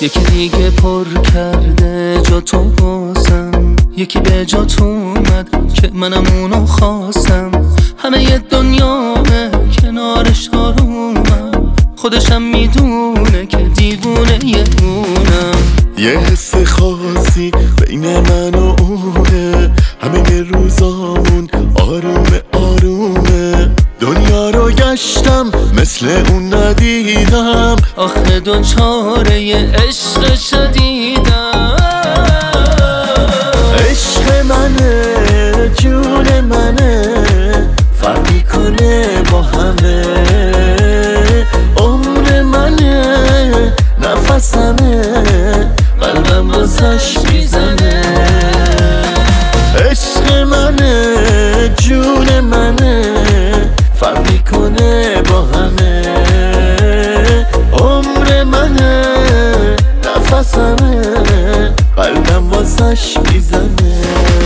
یکی دیگه پر کرده جا تو بازم، یکی به جات اومد که منم اونو خواستم. همه ی دنیامه کنارش آرومم، خودشم میدونه که دیوونه یه اونم. یه حس خاصی بین من و اونه، همه ی روزامون آرومه آرومه. دنیا رو گشتم مثل اون ندیدم، آخه دوچاره یه عشق شدیدم. عشق منه جون منه، فرقی کنه با همه. عمر منه نفسمه، قلبم واسش میزنه. عشق منه جون منه، فرقی کنه با همه. عمر منه نفسمه، قلبم واسش میزنه.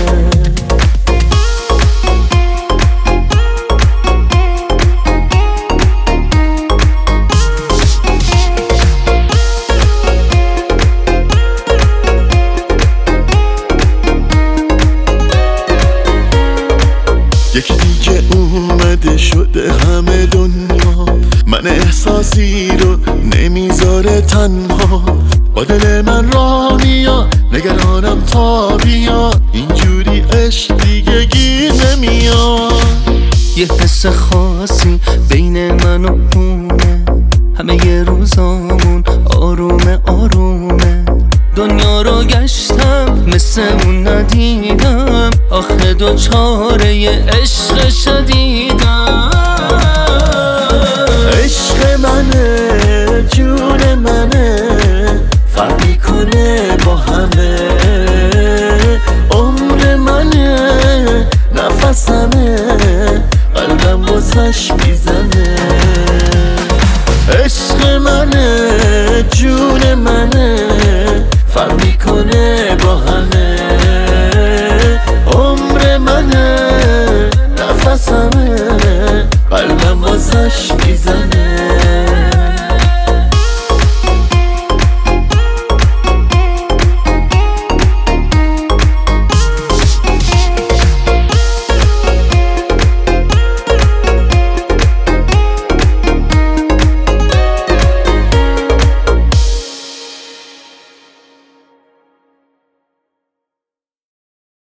یکی دیگه اومده شده همه دنیا، من احساسی رو نمیذاره تنها. با دل من را میاد نگرانم تا بیاد، اینجوری عشق دیگه گیر نمیاد. یه حس خاصی بین من و اونه، همه ی روزامون آرومه آرومه. دنیا رو گشتم مثل اون ندیدم، آخه دوچاره یه عشق شدیدم. عشق منه جون منه، فرقی کنه با همه. عمر منه نفسمه، قلبم واسش میزنه. عشق منه جون منه، فرقی کنه با همه. عمر منه نفسمه، قلبم